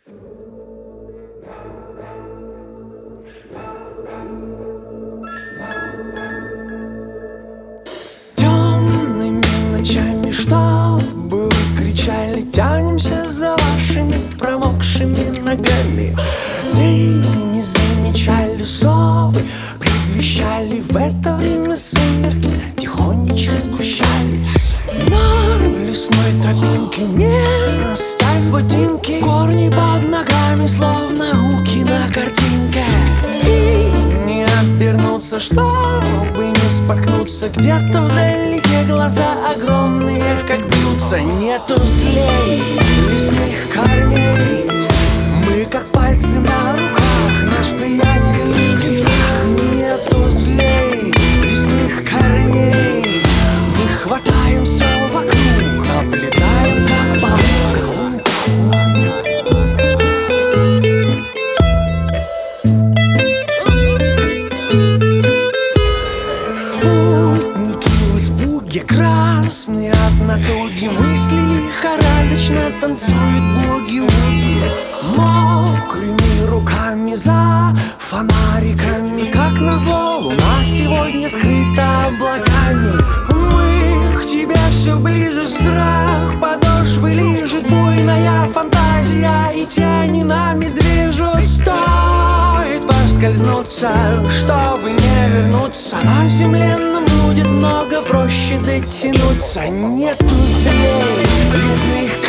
Темными ночами, чтобы вы кричали, тянемся за вашими промокшими ногами. Да и не замечали совы, предвещали в это время сумерки тихонечко сгущались. На лесной тропинке не оставь ботинки, корни под ногами, словно руки на картинке. И не обернуться, чтобы не споткнуться. Где-то вдалеке глаза огромные, как бьются. Нету злей лесных корней, мы как пальцы на руках, наш приятель в лесных. Нету злей лесных корней, мы хватаем все вокруг, облетаем как паук. Спутники в испуге, красные от натуги, мысли лихорадочно танцуют буги-вуги. Мокрыми руками за фонариками, как назло, луна сегодня скрыта облаками. Мы к тебе все ближе, страх подошвы лижет, буйная фантазия и тени нами движут. Стоит поскользнуться, чтобы не вернуться, на земле нам будет много проще дотянуться. Нету злей лесных